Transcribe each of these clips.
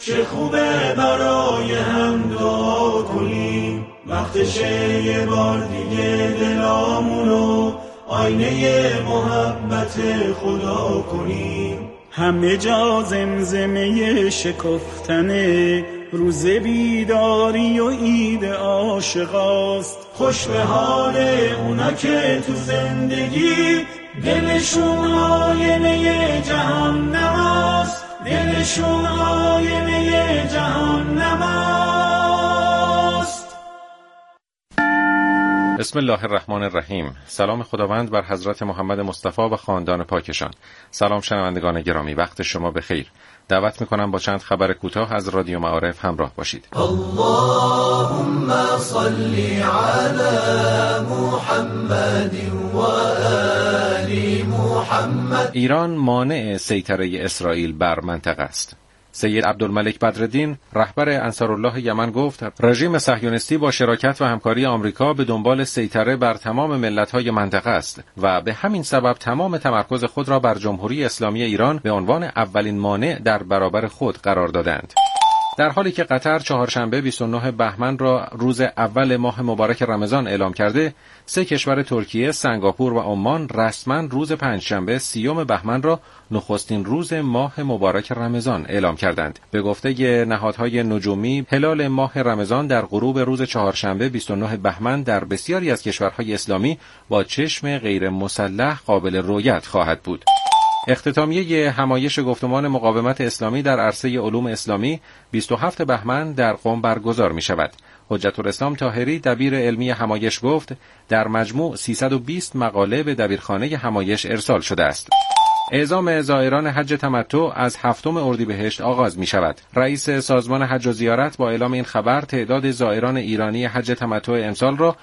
چه خوبه برای هم دعا کنیم، وقتشه یه بار دیگه دلامونو آینه محبت خدا کنیم. همه جا زمزمه شکفتنه، روز بیداری و عید عاشقاست. خوش به حال اونا که تو زندگی دلشون آینه جهنماست، دلشون آینه جهنماست. بسم الله الرحمن الرحیم. سلام خداوند بر حضرت محمد مصطفی و خاندان پاکشان. سلام شنوندگان گرامی، وقت شما بخیر. دعوت میکنم با چند خبر کوتاه از رادیو معارف همراه باشید. اللهم صل علی محمد و آل محمد. ایران مانع سیطره اسرائیل بر منطقه است. سید عبدالملک بدرالدین رهبر انصارالله یمن گفت رژیم صهیونیستی با شراکت و همکاری آمریکا به دنبال سیطره بر تمام ملت‌های منطقه است و به همین سبب تمام تمرکز خود را بر جمهوری اسلامی ایران به عنوان اولین مانع در برابر خود قرار دادند. در حالی که قطر چهارشنبه 29 بهمن را روز اول ماه مبارک رمضان اعلام کرده، سه کشور ترکیه، سنگاپور و عمان رسما روز پنجشنبه 30 بهمن را نخستین روز ماه مبارک رمضان اعلام کردند. به گفته نهادهای نجومی، هلال ماه رمضان در غروب روز چهارشنبه 29 بهمن در بسیاری از کشورهای اسلامی با چشم غیر مسلح قابل رؤیت خواهد بود. اختتامیه همایش گفتمان مقاومت اسلامی در عرصه علوم اسلامی 27 بهمن در قم برگزار می شود. حجت الاسلام طاهری دبیر علمی همایش گفت در مجموع 320 مقاله به دبیرخانه همایش ارسال شده است. اعزام زائران حج تمتع از 7 اردیبهشت آغاز می شود. رئیس سازمان حج و زیارت با اعلام این خبر تعداد زائران ایرانی حج تمتع امسال را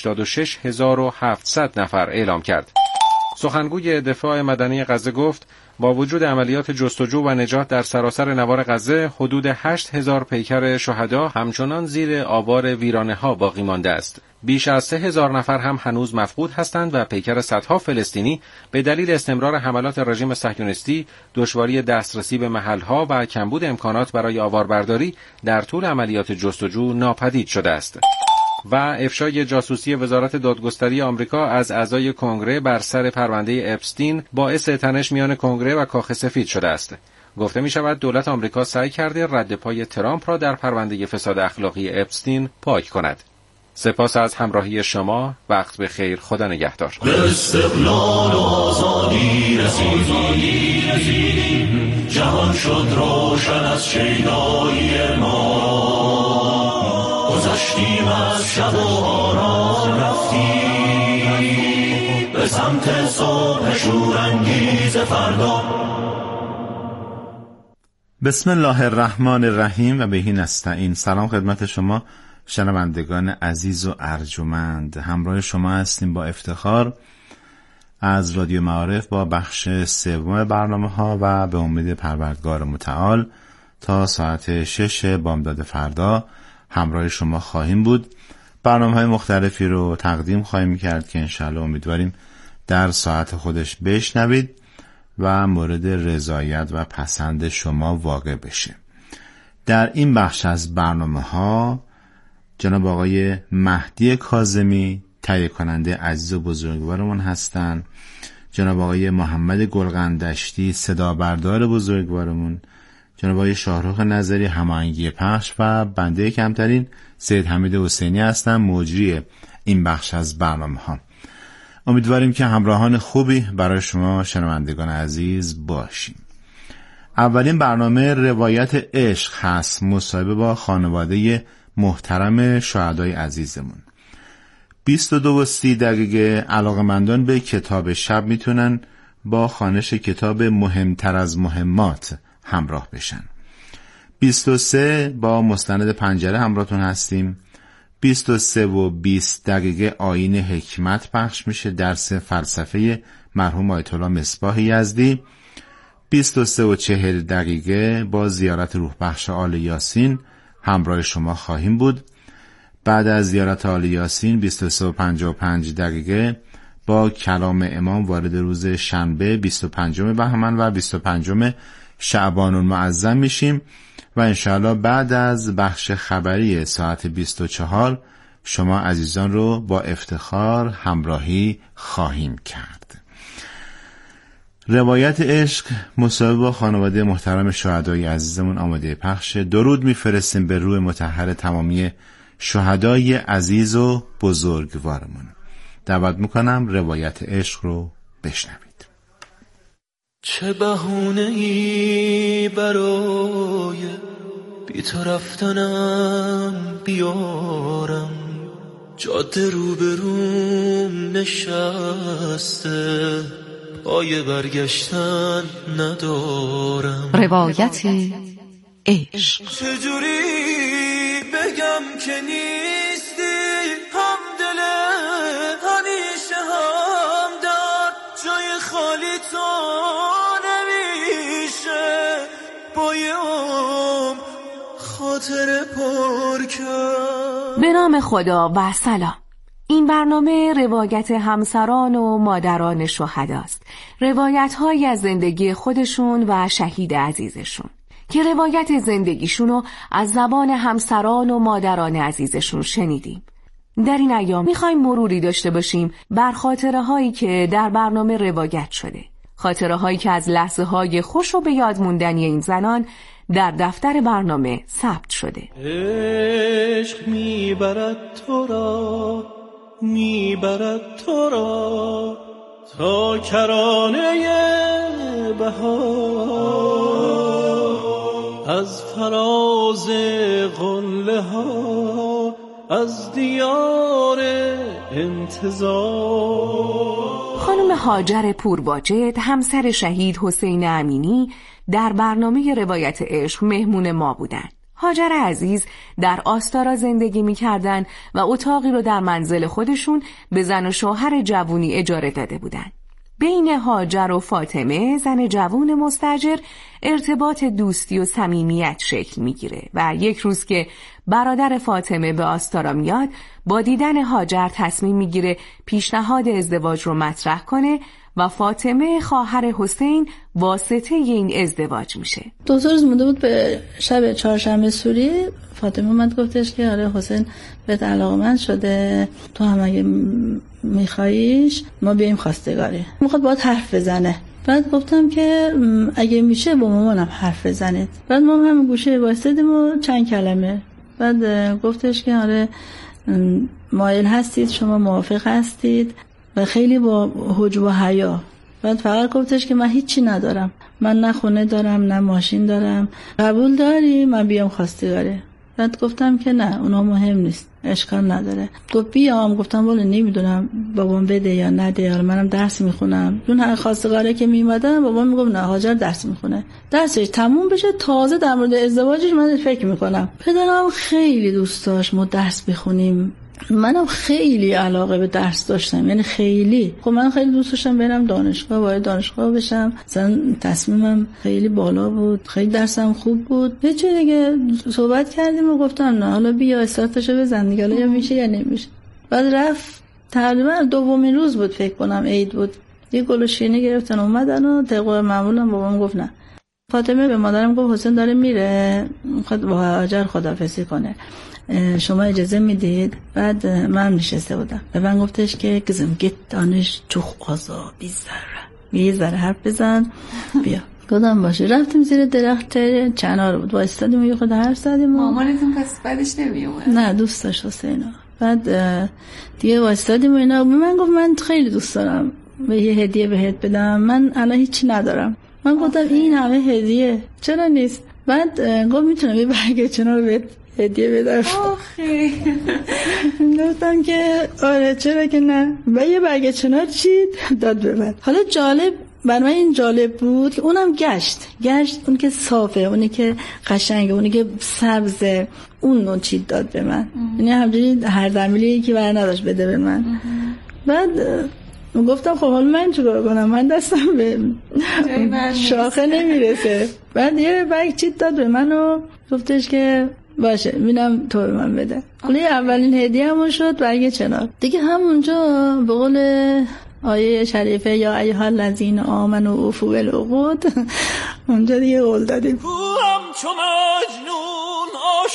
86700 نفر اعلام کرد. سخنگوی دفاع مدنی غزه گفت با وجود عملیات جستجو و نجات در سراسر نوار غزه، حدود 8000 پیکر شهدا همچنان زیر آوار ویرانه‌ها باقی مانده است. بیش از 3000 نفر هم هنوز مفقود هستند و پیکر صدها فلسطینی به دلیل استمرار حملات رژیم صهیونیستی، دشواری دسترسی به محل‌ها و کمبود امکانات برای آواربرداری در طول عملیات جستجو ناپدید شده است. و افشای جاسوسی وزارت دادگستری آمریکا از اعضای کنگره بر سر پرونده اپستین باعث تنش میان کنگره و کاخ سفید شده است. گفته می شود دولت آمریکا سعی کرده رد پای ترامپ را در پرونده فساد اخلاقی اپستین پاک کند. سپاس از همراهی شما. وقت بخیر. خدا نگهدار. به استقلال و آزادی رسیدیم، جهان شد روشن از شیدایی ما. گذشتیم از شب و آرام رفتیم به سمت صبح شورانگیز فردا. بسم الله الرحمن الرحیم و بهی نستعین. سلام خدمت شما شنوندگان عزیز و ارجمند. همراه شما هستیم با افتخار از رادیو معارف با بخش سوم برنامه‌ها و به امید پروردگار متعال تا ساعت 6 بامداد فردا همراه شما خواهیم بود. برنامه‌های مختلفی رو تقدیم خواهیم کرد که انشالله امیدواریم در ساعت خودش بشنوید و مورد رضایت و پسند شما واقع بشه. در این بخش از برنامه‌ها جناب آقای مهدی کاظمی تهیه کننده عزیز و بزرگوارمون هستند، جناب آقای محمد گلغندشتی صدا بردار بزرگوارمون، جناب آقای شاهرخ نظری هماهنگی پخش و بنده کمترین سید حمید حسینی هستم مجری این بخش از برنامه‌ها. امیدواریم که همراهان خوبی برای شما شنوندگان عزیز باشیم. اولین برنامه روایت عشق هست، مصاحبه با خانواده محترم شهدای عزیزمون. 22:30 علاقمندان به کتاب شب میتونن با خوانش کتاب مهمتر از مهمات همراه بشن. 23 با مستند پنجره همراهتون هستیم. 23:20 آیین حکمت پخش میشه، درس فلسفه مرحوم آیت الله مصباح یزدی. 23:40 با زیارت روح بخش آل یاسین همراه شما خواهیم بود. بعد از زیارت آل یاسین 23:55 با کلام امام وارد روز شنبه 25 بهمن و 25 شعبان المعظم میشیم و انشاءالله بعد از بخش خبری ساعت 24 شما عزیزان رو با افتخار همراهی خواهیم کرد. روایت عشق مصاحبه با خانواده محترم شهدای عزیزمون آماده پخش. درود میفرستیم به روح مطهر تمامی شهدای عزیز و بزرگوارمون. دعوت میکنم روایت عشق رو بشنوید. چه بهونه‌ای برای بی تو رفتنم بیارم، جاده روبروم نشسته، پای برگشتن ندارم. روایت عشق. چجوری بگم که نیستی همدله، همیشه همدرد، جای خالی تو نمیشه، بایم خاطر پر کرد. به نام خدا و سلام. این برنامه روایت همسران و مادران شهداست. روایت‌هایی از زندگی خودشون و شهید عزیزشون که روایت زندگیشونو از زبان همسران و مادران عزیزشون شنیدیم. در این ایام میخوایم مروری داشته باشیم بر خاطره هایی که در برنامه روایت شده. خاطره هایی که از لحظه های خوش و به یاد موندنی این زنان در دفتر برنامه ثبت شده. عشق میبرد تو را، میبرد تو را تا کرانه بهار، از فراز قله ها، از دیار انتظار. خانم هاجر پورواجد همسر شهید حسین امینی در برنامه روایت عشق مهمون ما بودند. هاجر عزیز در آستارا زندگی می‌کردند و اتاقی رو در منزل خودشون به زن و شوهر جوونی اجاره داده بودند. بین هاجر و فاطمه زن جوون مستاجر ارتباط دوستی و صمیمیت شکل میگیره و یک روز که برادر فاطمه به آستارا میاد، با دیدن هاجر تصمیم میگیره پیشنهاد ازدواج رو مطرح کنه و فاطمه خواهر حسین واسطه این ازدواج میشه. 2 روز مونده بود به شب چهارشنبه سوری، فاطمه اومد گفتش که آره حسین بهت علاقه‌مند شده، تو هم اگه میخواییش ما بیایم خواستگاری، میخواد باهات حرف بزنه. بعد گفتم که اگه میشه با مامانم حرف بزنید. بعد ما هم گوشه وایسادیم و چند کلمه بعد گفتش که آره مایل هستید، شما موافق هستید، و خیلی با حجب و حیا. بعد فقط گفتش که من هیچی ندارم، من نه خونه دارم نه ماشین دارم، قبول داری من بیام خواستگاری؟ بعد گفتم که نه اونا مهم نیست، اشکال نداره. گفت بیام. گفتم والا نمیدونم بابام بده یا نده، حالا منم درس میخونم. اون هر خواستگاری که میومدن بابام میگفت نه هاجر درس میخونه، درسش تموم بشه تازه در مورد ازدواجش من فکر میکنم. پدرم خیلی دوست داشت ما درس بخونیم، منم خیلی علاقه به درس داشتم، یعنی خیلی. خب من خیلی دوست داشتم برم دانشگاه، وارد دانشگاه بشم، مثلا تصمیمم خیلی بالا بود، خیلی درسم خوب بود. یه چیز دیگه صحبت کردیم و گفتم نه حالا بیا استارتشو بزن دیگه، یا میشه یا نمیشه. بعد رفت، تقریبا دومین روز بود فکر کنم، عید بود، یه گل و شیرینی گرفتن اومدن و طبق معمولم بابام گفت نه. فاطمه به مادرم گفت حسین داره میره، میخواد با هاجر خداحافظی کنه، شما اجازه میدید؟ بعد من نشسته بودم، به من گفتش که کزم گت دانش چوخ آزا یه ذره حرف بزن بیا. گفتم باشه. رفتیم زیر درخت چنار بود، وایستادیم و یه خود حرف زدیم. مامانتون پس بعدش نمیومد؟ نه دوست داشت حسینا. بعد دیگه وایستادیم و اینا. من گفت من خیلی دوست دارم به یه هدیه بهت بدم، من الان هیچی ندارم. من گفتم این همه هدیه چرا نیست؟ بعد گفت میتونم یه برگ چنار بهت هدیه بدم. آخه گفتم که آره چرا که نه. و یه برگ چنار چی داد به من. حالا جالب برای من این جالب بود که اونم گشت اون که صافه، اونی که قشنگه، اونی که سبزه، اون نوع چی داد به من. یعنی همجوری هر دمیلی که بر نداشت بده به من. بعد گفتم خب حالا من چیکار کنم، من دستم به شاخه نمیرسه. بعد یه برگ چیت داد به من و گفتش که باشه میدم تو به من بده. حالا اولین هدیه همون شد برگ چنار. دیگه همونجا به قول آیه شریفه یا ایها الذین آمنوا اوفوا بالعقود، اونجا دیگه قول دادیم. هم همچو مجنون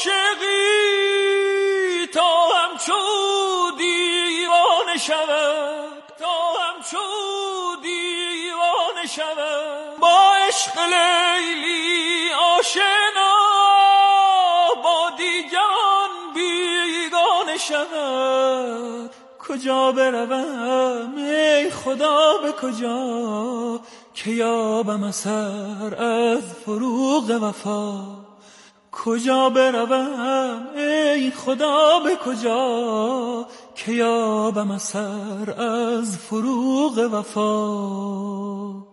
عاشقی تا همچو دیوانه شود، تا همچو دیوانه شود. با عشق لیلی آشنا با دیگران بیگانه شود. کجا بروم ای خدا به کجا که یابم اثر از فروغ وفا. کجا بروم ای خدا به کجا که یابم اثر از فروغ وفا.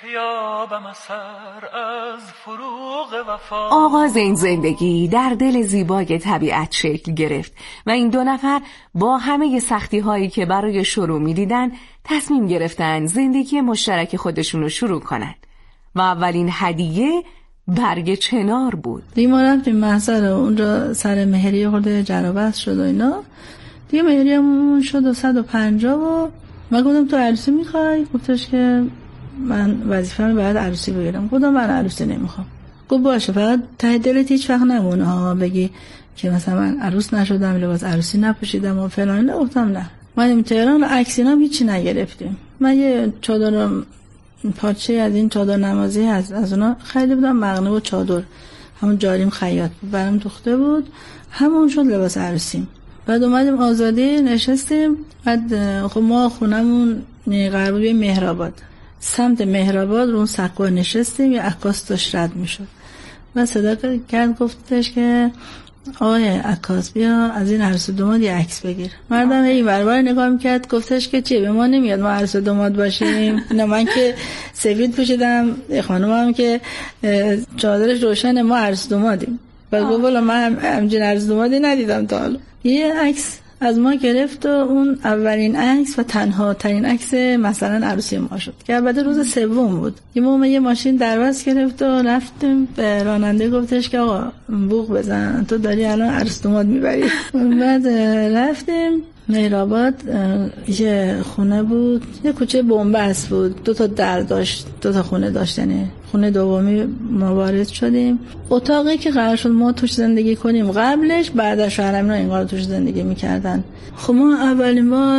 آغاز این زندگی در دل زیبای طبیعت شکل گرفت و این دو نفر با همه سختی هایی که برای شروع می دیدن تصمیم گرفتن زندگی مشترک خودشون رو شروع کنن و اولین هدیه برگ چنار بود. دیگه ما رفتیم محضر اونجا سر مهریه خورده جرابست شد و اینا دیگه مهریه همون شد و 150 و من گفتم تو عروسی میخوای؟ گفتش که من وظیفه‌مه باید عروسی بگیرم. گفتم من عروسی نمیخوام. گفت باشه فقط ته دلت هیچ وقت نمونه ها بگی که مثلا من عروس نشدم لباس عروسی نپوشیدم و فلان. گفتم نه. ما این تهران عکسینام هیچی نگرفتیم. من یه چادر پارچه از این چادر نمازی از اونا خریده بودم، مقنعه و چادر همون جاریم خیاط برام دوخته بود، همون شد لباس عروسیم. بعد اومدیم آزادی نشستیم. بعد خب ما خونمون قرار بود به مهرآباد، سمت مهرآباد رو اون سقو نشستیم، یه عکاس داشت رد میشد. من صدا کرد گفتش که آقای عکاس بیا از این عروس و داماد یه عکس بگیر. مردم این برابر نگاه میکرد گفتش که چیه به ما نمیاد ما عروس و داماد باشیم؟ نه من که سفید پوشیدم، خانومم که چادرش روشنه، ما عروس و دامادیم. بعد گفت والا من همچین عروس و دامادی ندیدم تا حالا. یه عکس از ما گرفت و اون اولین عکس و تنها ترین عکس مثلا عروسی ما شد که البته روز سوم بود. یه ماشین دربست گرفت و رفتیم به راننده گفتش که آقا بوق بزن تو داری الان عروس داماد میبری. بعد رفتیم مهرآباد، یه خونه بود، یه کوچه بنبست بود، 2 تا در داشت، 2 تا خونه داشت. یعنی خونه دومی ما وارد شدیم. اتاقی که قرار شد ما توش زندگی کنیم قبلش بعدش شهرمنا اینقدر توش زندگی میکردن. خب ما اولین بار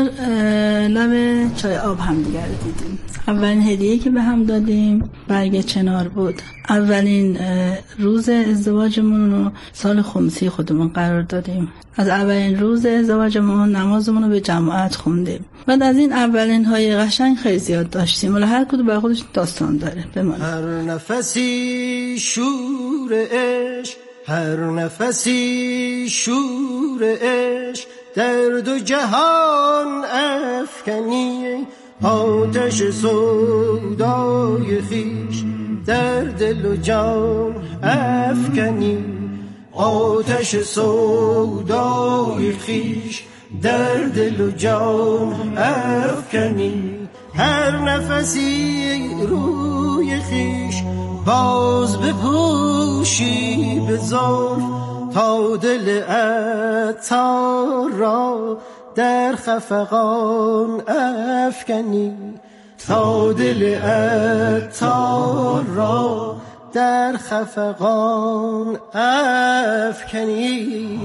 لب چای آب هم دیگر دیدیم. اولین هدیه که به هم دادیم برگ چنار بود. اولین روز ازدواجمون رو سال خمسی خودمون قرار دادیم. از اولین روز ازدواجمون نمازمون رو به جماعت خوندیم. بعد از این اولین های قشنگ خیلی زیاد داشتیم. ولی هر کدوم برای خودش داستان داره. هر نفسی شور عشق، هر نفسی شور عشق، در دو جهان افکنی آتش سودای خویش، در دل و جان افکنی آتش سودای خویش، در دل و جان افکنی. هر نفسی روی خویش باز بپوشی به زلف، تا دل عطار را در خفقان افکنی، تا دل عطار را در خفقان افکنی.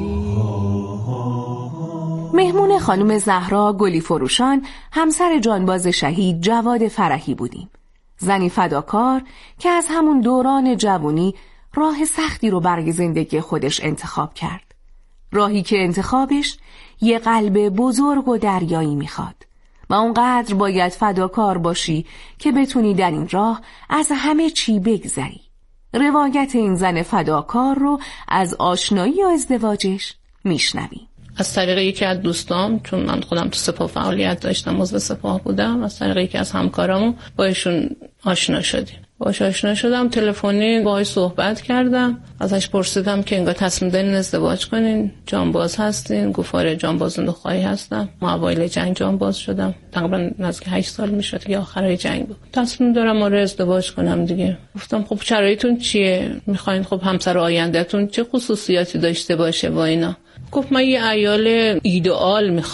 مهمون خانم زهرا گلی فروشان همسر جانباز شهید جواد فرحی بودیم. زنی فداکار که از همون دوران جوانی راه سختی رو برای زندگی خودش انتخاب کرد. راهی که انتخابش یه قلب بزرگ و دریایی میخواد و اونقدر باید فداکار باشی که بتونی در این راه از همه چی بگذری. روایت این زن فداکار رو از آشنایی و ازدواجش میشنویم. از طریق یکی از دوستام، چون من خودم تو سپاه فعالیت داشتم، عضو سپاه بودم، از طریق یکی از همکارامو با ایشون آشنا شدیم. باهاش آشنا شدم، تلفنی باهاش صحبت کردم، ازش پرسیدم که انگار تصمیم دارین ازدواج کنین، جانباز هستین؟ گفت آره جانباز نخواهی هستم. ما اوایل جنگ جانباز شدم، تقریبا نزدیک 8 سال میشد که آخرای جنگ بود. تصمیم دارم آره ازدواج کنم دیگه. گفتم خب شرایطتون چیه؟ میخواین خب همسر آیندهتون چه خصوصیاتی داشته باشه با اینا؟ گفت من یه عیال ایدئال میخوام.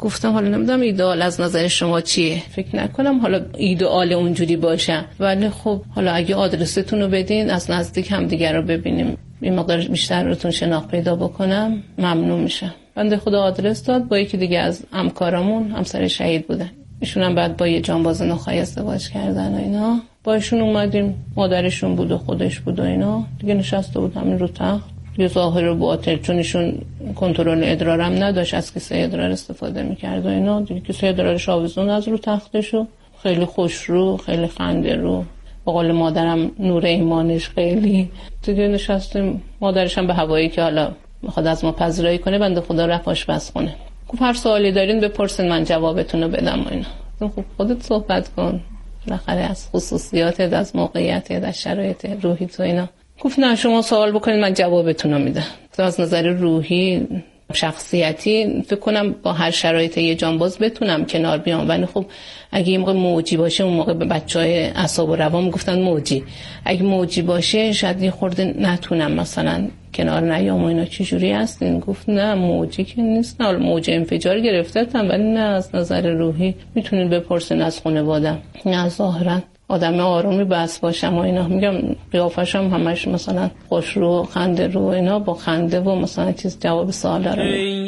گفتم حالا نمیدونم ایدئال از نظر شما چیه، فکر نکنم حالا ایدئال اونجوری باشه، ولی خب حالا اگه آدرستون رو بدین از نزدیک هم دیگر رو ببینیم، این مقدار بیشتر روتون شناخت پیدا بکنم ممنون میشم. بنده خدا آدرس داد، با یکی دیگه از همکارامون، همسر شهید بودن، ایشون هم بعد با یه جانباز نخایی ازدواج کردن و اینا، با ایشون اومدیم، مادرشون بود و خودش بود و اینا دیگه، نشسته بود همین رو تخت، یه ظاهر و باطن، چون ایشون کنترل ادرارم نداشت، از کیسه ادرار استفاده میکرد و اینا دیگه، کیسه ادرارش آویزون از رو تختشو، خیلی خوش رو، خیلی خنده رو، با قول مادرم نور ایمانش خیلی دیگه. نشستیم، مادرش هم به هوایی که حالا میخواد از ما پذیرایی کنه، بنده خدا رفت آشپزخونه، گفت هر سوالی دارین بپرسین من جوابتون رو بدم و اینا. خب خودت صحبت کن، بالاخره از خصوصیاتت، از موقعیتت، از شرایط روحی تو اینا. گفت نه شما سوال بکنید من جوابتون رو میدم. از نظر روحی شخصیتی فکر کنم با هر شرایط یه جانباز بتونم کنار بیام، ولی خب اگه یه موقع موجی باشه، اون موقع به بچهای اعصاب و روان میگفتن موجی، اگه موجی باشه شاید یه خورده نتونم مثلا کنار نیام و اینا. چه جوری هستین؟ گفت نه موجی که نیست، نه موج انفجار گرفتتم، ولی نه از نظر روحی میتونین بپرسین از خانواده‌ام. نه ظاهرا آدم آرومی بس باشم و اینا. میگم قیافه‌شم همش مثلا خوش رو، خنده رو اینا، با خنده و مثلا چیز جواب سوال داره. ای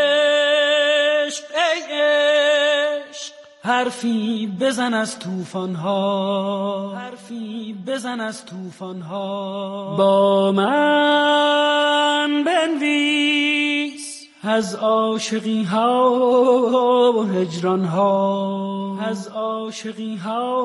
عشق ای عشق حرفی بزن از طوفان‌ها، حرفی بزن از طوفان‌ها، با من بنویس از عاشقی ها و هجران ها، از عاشقی ها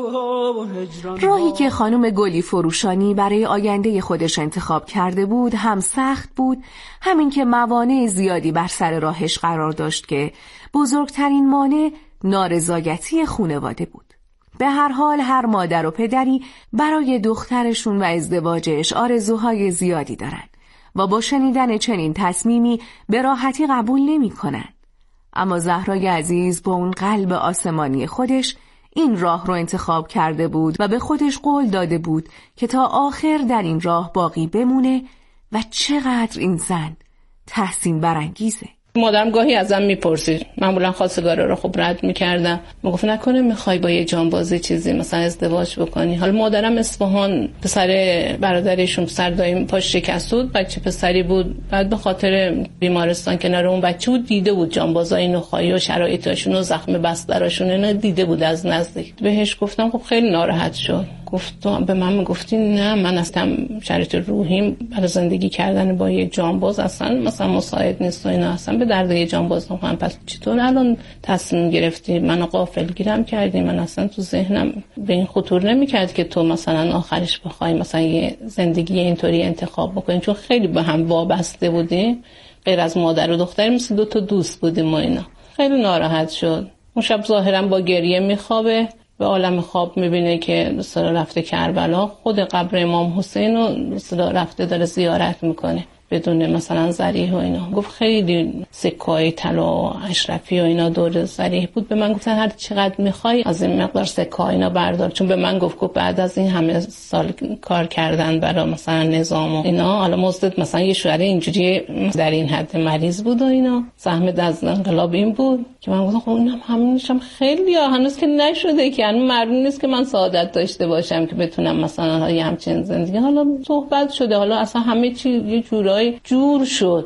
و هجران ها. راهی که خانم گلی فروشانی برای آینده خودش انتخاب کرده بود هم سخت بود، همین که موانع زیادی بر سر راهش قرار داشت که بزرگترین مانع نارضایتی خانواده بود. به هر حال هر مادر و پدری برای دخترشون و ازدواجش آرزوهای زیادی دارن و با شنیدن چنین تصمیمی به راحتی قبول نمی کنن. اما زهرای عزیز با اون قلب آسمانی خودش این راه رو انتخاب کرده بود و به خودش قول داده بود که تا آخر در این راه باقی بمونه. و چقدر این زن تحسین برانگیزه. مادرم گاهی ازم میپرسید، معمولا خواستگارا رو خب رد میکردم، میگفت نکنه میخوای با یه جانبازی چیزی مثلا ازدواج بکنی. حالا مادرم اصفهان، پسر برادرشون پسر دایم پاش شکسته بود، بچه پسری بود، بعد به خاطر بیمارستان کنار اون بچه بود، دیده بود جانبازای نخایی و شرایطشون و زخم بسترشون اینا دیده بود از نزدیک. بهش گفتم خب خیلی ناراحت شد. گفت به من میگفتی نه من اصلا شرایط روحیم برای زندگی کردن با یه جانباز اصلا مثلا مساعد نیست و اینا، اصلا به درد یه جانباز نمیخوام. پس چطور الان تصمیم گرفتی منو غافلگیرم کردی؟ من اصلا تو ذهنم به این خطور نمیکرد که تو مثلا آخرش بخوای مثلا یه زندگی اینطوری انتخاب بکنی، چون خیلی به هم وابسته بودیم، غیر از مادر و دختر مثل دو تا دوست بودیم و اینا. خیلی ناراحت شد. اون شب ظاهرا با گریه میخوابه، به عالم خواب میبینه که مثلا رفته کربلا، خود قبر امام حسین رو مثلا رفته داره زیارت میکنه بدون مثلا ذریح و اینا. گفت خیلی سکه‌های طلا و اشرفی و اینا دور ذریح بود. به من گفتن هر چقدر میخوای از این مقدار سکه اینا بردار، چون به من گفت بعد از این همه سال کار کردن برای مثلا نظام و اینا، حالا مزدت مثلا یه شوهر اینجوری در این حد مریض بود و اینا، زحمت از انقلاب این بود که من گفتم خب اینم همینشم خیلی هنوز که نشده، که هنوز معلوم نیست که من سعادت داشته باشم که بتونم مثلا یه همچین زندگی. حالا صحبت شده، حالا اصلا همه چی یه جور شد،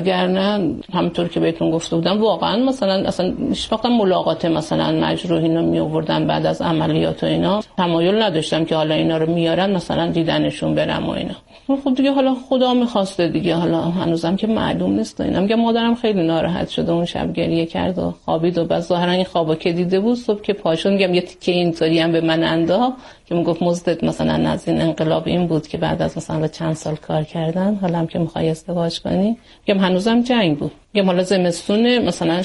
وگرنه همونطور که بهتون گفته بودم واقعا مثلا اصلا هیچ وقت ملاقات مثلا مجروحین رو می آوردن بعد از عملیات و اینا تمایل نداشتم که حالا اینا رو میارن مثلا دیدنشون برم و اینا. خب دیگه حالا خدا میخواسته دیگه، حالا هنوزم که معلوم نیست. اینا میگم مادرم خیلی ناراحت شده، اون شب گریه کرد و خوابید و بعد ظاهرا این خوابو که دیده بود صبح که پاشون میگم یه تیکه اینطوری هم به من انداخت که میگفت مزدت مثلا از این انقلاب این بود که بعد از مثلا چند سال کار کردن حالا هم که میخوای ازدواج کنی. میگم هنوزم جنگ بود. میگم حالا زمستون مثلا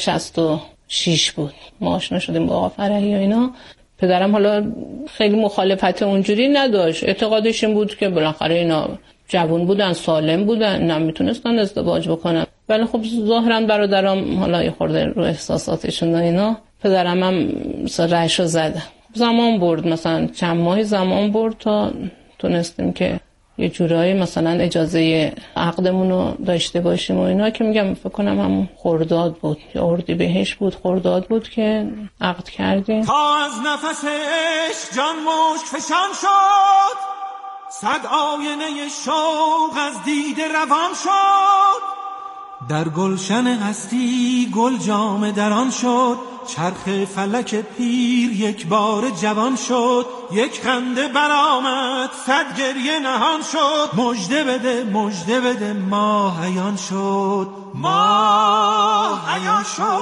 66 بود ما آشنا شدیم با آقا فرحی و اینا. پدرم حالا خیلی مخالفت اونجوری نداشت، اعتقادش این بود که بالاخره اینا جوان بودن، سالم بودن، نمیتونستن ازدواج بکنن. ولی خب ظاهرا برادرام حالا یه خورده رو احساساتشون و اینا، پدرم هم مثلا رشو زده. زمان برد، مثلا چند ماه زمان برد تا تونستیم که یه جورایی مثلا اجازه عقدمون رو داشته باشیم و اینا، که میگم فکر کنم همون خرداد بود یا اردیبهشت بود، خرداد بود که عقد کردیم. تا از نفس عشق جان مشک فشان شد، صد آینه شوق از دیده روان شد. در گلشن هستی گل جام دران شد، چرخ فلک پیر یک بار جوان شد. یک خنده برآمد صد گریه نهان شد، مژده بده ماه عیان شد، ماه عیان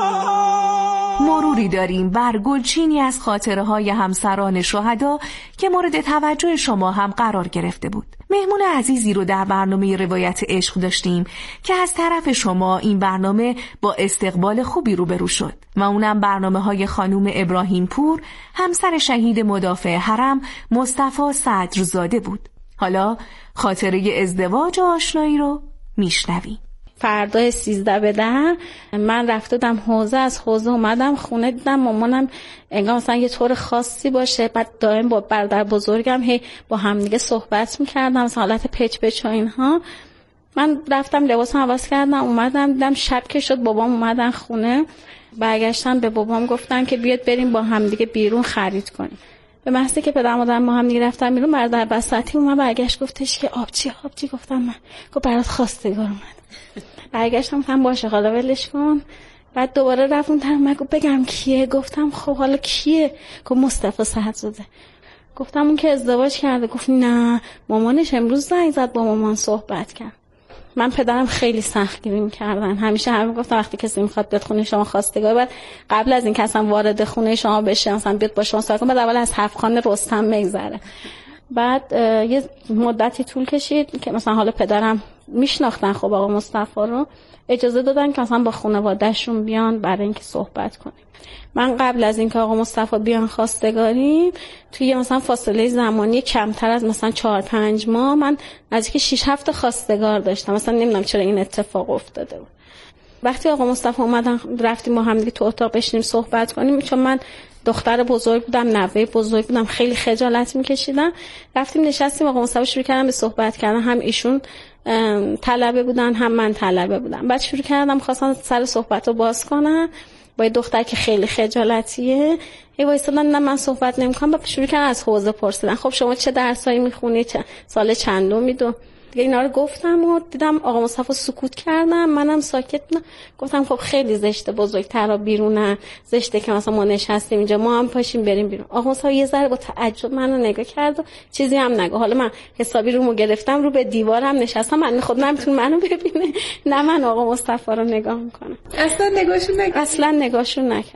شد. مروری داریم بر گلچینی از خاطره های همسران شهدا که مورد توجه شما هم قرار گرفته بود. مهمون عزیزی رو در برنامه روایت عشق داشتیم که از طرف شما این برنامه با استقبال خوبی روبرو شد و اونم برنامه‌های خانم ابراهیم پور، همسر شهید مدافع حرم مصطفی صدرزاده بود. حالا خاطره ازدواج و آشنایی رو میشنویم. فردای 13 به 10 من رفتم حوزه، از حوزه اومدم خونه، دیدم مامانم انگار مثلا یه طور خاصی باشه، بعد دائم با برادر بزرگم هی با هم دیگه صحبت می‌کردم، مثلا حالت پچ و اینها. من رفتم لباسم عوض کردم اومدم، دیدم شب که شد بابام اومدن خونه، برگشتن به بابام گفتن که بیاد بریم با هم دیگه بیرون خرید کنیم. به محض که پدرم و مادرم با هم دیگه رفتن بیرون، برادر بساطی اومد برگشت گفتش که آبچی گفتم من، گفت برات خواستگار اومد. برگشتم گفتم باشه حالا ولش کن. بعد دوباره رفتم من گفت بگم کیه؟ گفتم خب حالا کیه؟ گفت مصطفی صدرزاده. گفتم اون که ازدواج کرده. گفت نه مامانش امروز زنگ زد با مامان صحبت کرد. من پدرم خیلی سختگیری می‌کردن، همیشه همین گفتم وقتی کسی میخواد بیاد خونه شما خواستگار، بعد قبل از این که اصلا وارد خونه شما بشه مثلا بیاد با شما صحبت کنه، بعد اول از هفت‌خوان رستم بگذره. بعد یه مدتی طول کشید که مثلا حالا پدرم میشناختن خب آقا مصطفی رو، اجازه دادن که مثلا با خانواده‌شون بیان برای اینکه صحبت کنیم. من قبل از اینکه آقا مصطفی بیان خواستگاری، توی مثلا فاصله زمانی کمتر از مثلا 4-5 ماه من نزدیک 6-7 خواستگار داشتم. مثلا نمیدونم چرا این اتفاق افتاده بود. وقتی آقا مصطفی اومدن رفتیم با هم دیگه تو اتاق بشینیم صحبت کنیم، چون من دختر بزرگ بودم، نوه بزرگ بودم، خیلی خجالت میکشیدم. رفتیم نشستیم، آقا مصطفی شروع کردن به صحبت کردن، هم ایشون طلبه بودن هم من طلبه بودم. بعد شروع کردم خواستم سر صحبت رو باز کنم با دختر که خیلی خجالتیه، وایسادن نه من صحبت نمی‌کنم. بعد شروع کردن از حوزه پرسیدن، خب شما چه درسایی میخونی، سال چندمی دو دیگه اینا رو گفتم و دیدم آقا مصطفی سکوت کردم، منم ساکت بودم. گفتم خب خیلی زشته بزرگترا بیرونن، زشته که مثلا ما نشستیم اینجا ما هم پاشیم بریم بیرون. آقا مصطفی یه ذره با تعجب منو نگاه کرد و چیزی هم نگو. حالا من حسابی رومو گرفتم رو به دیوارم نشستم، من خود نمیتونه منو ببینه نه من آقا مصطفی رو نگاه میکنم. اصلا نگاهشون نکرد.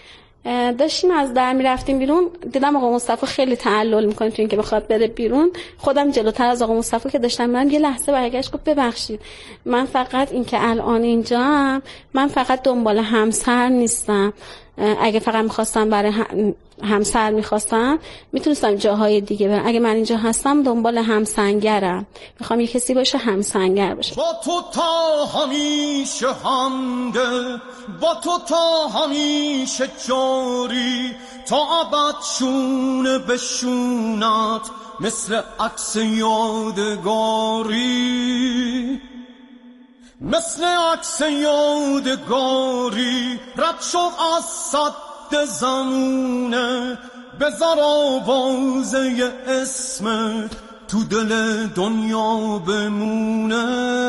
داشتیم از در میرفتیم بیرون، دیدم آقا مصطفی خیلی تعلل میکنه تو این که بخواد بره بیرون. خودم جلوتر از آقا مصطفی که داشتم من یه لحظه برگشت گفت ببخشید من فقط این که الان اینجام، من فقط دنبال همسر نیستم، اگه فقط میخواستم برای همسر میخواستم میتونستم جاهای دیگه برم، اگه من اینجا هستم دنبال همسنگرم، میخوام یه کسی باشه همسنگر باشه. با تو تا همیشه همده، با تو تا همیشه جاری، تا ابد شونه بشونت مثل عکس یادگاری، مثل عکس یادگاری. رد شو از صد زمونه، بذار آوازه اسمت تو دل دنیا بمونه.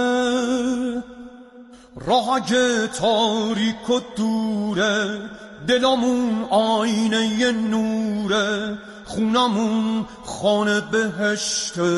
راه اگه تاریک و دوره، دلمون آینه نوره، خونمون خانه بهشته،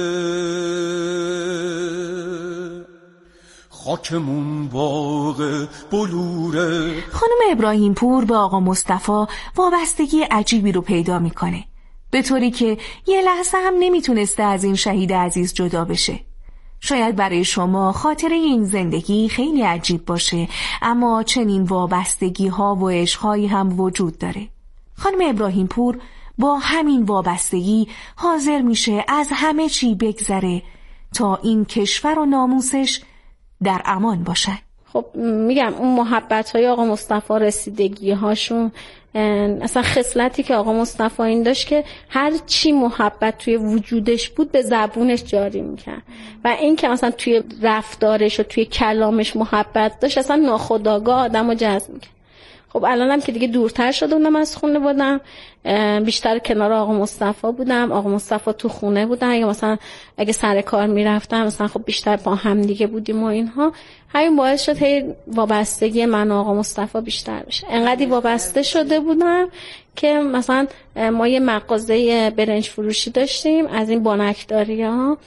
خاکمون باغ بلوره. خانم ابراهیم پور به آقا مصطفی وابستگی عجیبی رو پیدا میکنه، به طوری که یه لحظه هم نمیتونسته از این شهید عزیز جدا بشه. شاید برای شما خاطره این زندگی خیلی عجیب باشه، اما چنین وابستگی ها و عشقهایی هم وجود داره. خانم ابراهیم پور با همین وابستگی حاضر میشه از همه چی بگذره تا این کشور و ناموسش در امان باشه. خب میگم اون محبت‌های آقا مصطفی، رسیدگی‌هاشون، اصلا خصلتی که آقا مصطفی این داشت که هر چی محبت توی وجودش بود به زبونش جاری میکرد و این که مثلا توی رفتارش و توی کلامش محبت داشت اصلا ناخودآگاه آدمو جذب میکرد. خب الانم که دیگه دورتر شده بودم از خونه بودم، بیشتر کنار آقا مصطفی بودم، آقا مصطفی تو خونه بودن یا مثلا اگه سر کار میرفتم مثلا خب بیشتر با هم دیگه بودیم و اینها. همین باعث شد هی وابستگی من و آقا مصطفی بیشتر بشه. انقدر وابسته شده بودم که مثلا ما یه مغازه برنج فروشی داشتیم از این بانکداری‌ها،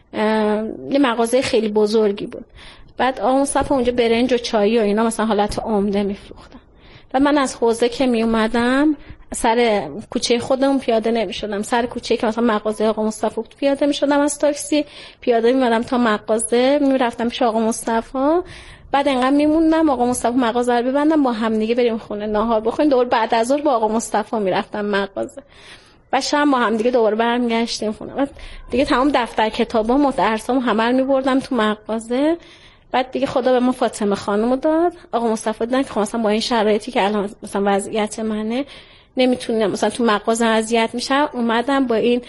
یه مغازه خیلی بزرگی بود. بعد آقا مصطفی اونجا برنج و چای و اینا مثلا حالت عمده میفروختن و من از حوزه که می اومدم سر کوچه خودم پیاده نمی شدم، سر کوچه که مثلا مغازه آقا مصطفی بود پیاده می شدم، از تاکسی پیاده می اومدم تا مغازه، می رفتم پیش آقا مصطفی. بعد انقدر میموندم آقا مصطفی مغازه رو ببندم با هم دیگه بریم خونه ناهار بخوریم، دوباره بعد از ظهر با آقا مصطفی میرفتم مغازه و شام با هم دیگه دوباره برمیگشتیم خونه. بعد دیگه تمام دفتر کتابام و درسام همه رو میبردم تو مغازه. بعد دیگه خدا به ما فاطمه خانومو داد. آقا مصطفی دیدن که مثلا با این شرایطی که الان مثلا وضعیت منه نمیتونم مثلا تو مغازه اذیت میشم، اومدم با این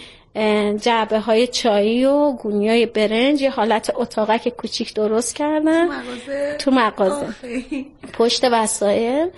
جعبه های چایی و گونیای برنج یه حالت اتاقک کوچیک درست کردم تو مغازه پشت وسایل.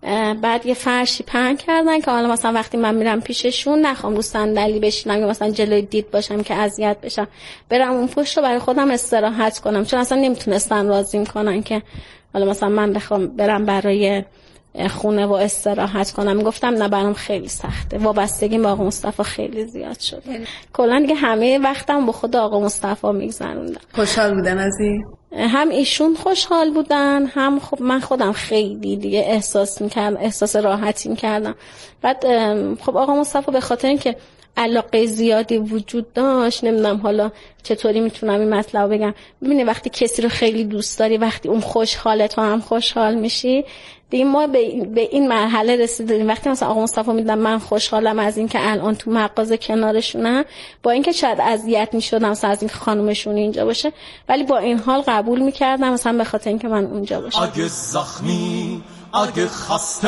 بعد یه فرشی پهن کردن که حالا مثلا وقتی من میرم پیششون نخوام رو صندلی بشینم یا مثلا جلوی دید باشم که اذیت بشم، برم اون پشت رو برای خودم استراحت کنم، چون اصلا نمیتونستن راضیم کنن که حالا مثلا من بخوام برم برای خونه و استراحت کنم. گفتم نه برام خیلی سخته، وابستگی به آقا مصطفی خیلی زیاد شد. کلا دیگه همه وقتم با خود آقا مصطفی میگذروندم. خوشحال بودن از این؟ هم ایشون خوشحال بودن، هم خب من خودم خیلی دیگه احساس میکردم، احساس راحتی میکردم. بعد خب آقا مصطفی به خاطر اینکه علاقه زیادی وجود داشت، نمیدونم حالا چطوری میتونم این مطلب بگم، ببینید وقتی کسی رو خیلی دوست داری، وقتی اون خوشحاله تو هم خوشحال میشی دیگه. ما به این مرحله رسیدیم وقتی مثلا آقا مصطفی میدونم من خوشحالم از این که الان تو مغازه کنارشونم، با اینکه شاید اذیت میشدم مثلا از این خانومشون اینجا باشه، ولی با این حال قبول میکردم مثلا به خاطر اینکه من اونجا باشم. اگه زخمی، اگه خسته،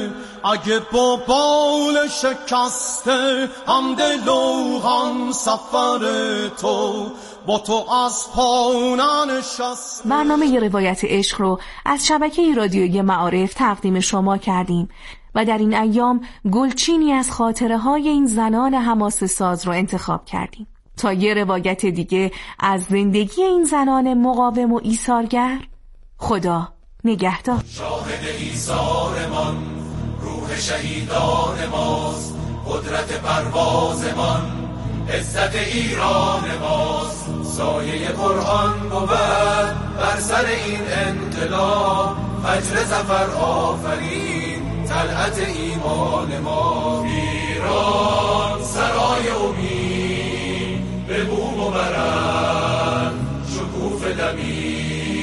اگه با بال شکسته، هم دل و هم سفر تو با تو از پا ننشسته. برنامه روایت عشق رو از شبکه رادیویی معارف تقدیم شما کردیم و در این ایام گلچینی از خاطره های این زنان حماسه ساز رو انتخاب کردیم تا یه روایت دیگه از زندگی این زنان مقاوم و ایثارگر. خدا نگهدار. شاهد ایثارمان روح شهیدان ماست، قدرت پروازمان عزت ایران ماست. سایه قرآن بود بر سر این انقلاب، فجر ظفر آفرین طلعت ایمان ما. ایران سرای امید به بوم و برد شکوف دمی،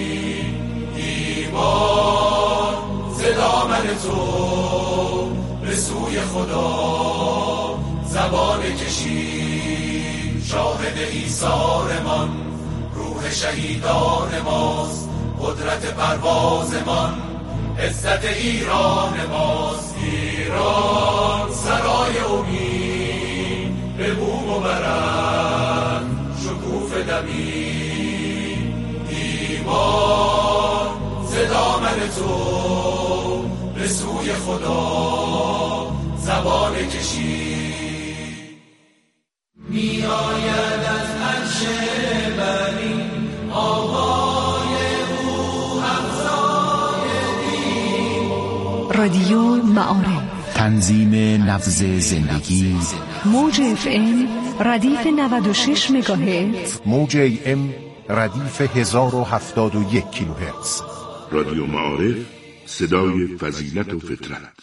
ایمان ز دامن تو به سوی خدا زبان کشید. شاهد ایثارمان روح شهیدان ماست، قدرت پروازمان عزت ایران ماست. ایران سرای امید به بوم و برد شکوف دمی، ایمان ز دامن تو به سوی خدا زبان کشید. می آید از عرش بری آوای او افزای دین. رادیو معارف، تنظیم نبض زندگی. موج FM ردیف 96 مگاهرتز، موج AM ردیف 1071 کیلوهرتز. رادیو معارف، صدای فضیلت و فطرت.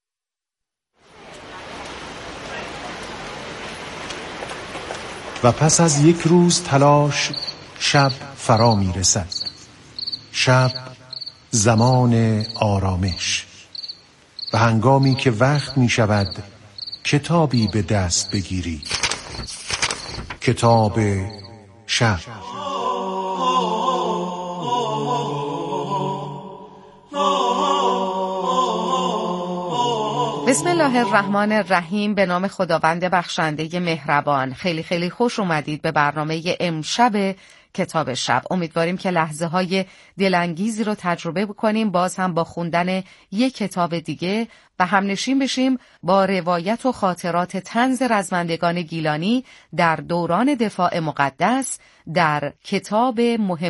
و پس از یک روز تلاش شب فرا می رسد. شب زمان آرامش و هنگامی که وقت می شود کتابی به دست بگیری. کتاب شب. بسم الله الرحمن الرحیم. به نام خداوند بخشنده مهربان. خیلی خیلی خوش اومدید به برنامه امشب کتاب شب. امیدواریم که لحظه های دلانگیزی رو تجربه بکنیم، باز هم با خوندن یک کتاب دیگه و همنشین بشیم با روایت و خاطرات طنز رزمندگان گیلانی در دوران دفاع مقدس در کتاب مهم